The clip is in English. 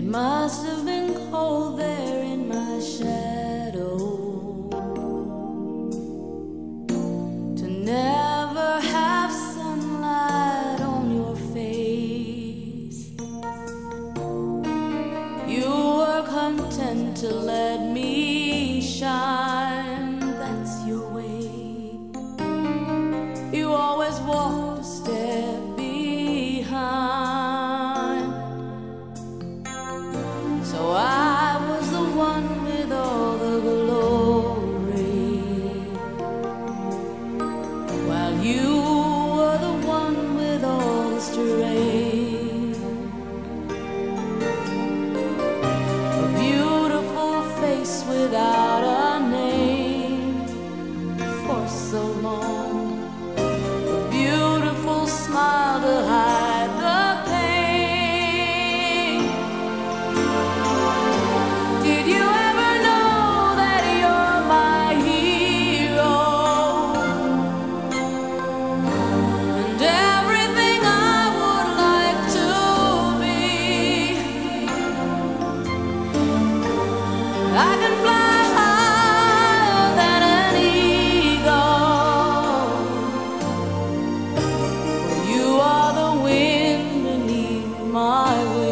Must have been cold there in my shadow to never have sunlight on your face. You were content to let me shine, that's your way. You always walked a step behind. So I was the one with all the glory, while you were the one with all the strength. A beautiful face without a name for so long, a beautiful smile to hide the pain. Did you ever know that you're my hero? And everything I would like to be. I can fly higher than an eagle. You are the wind beneath my wings.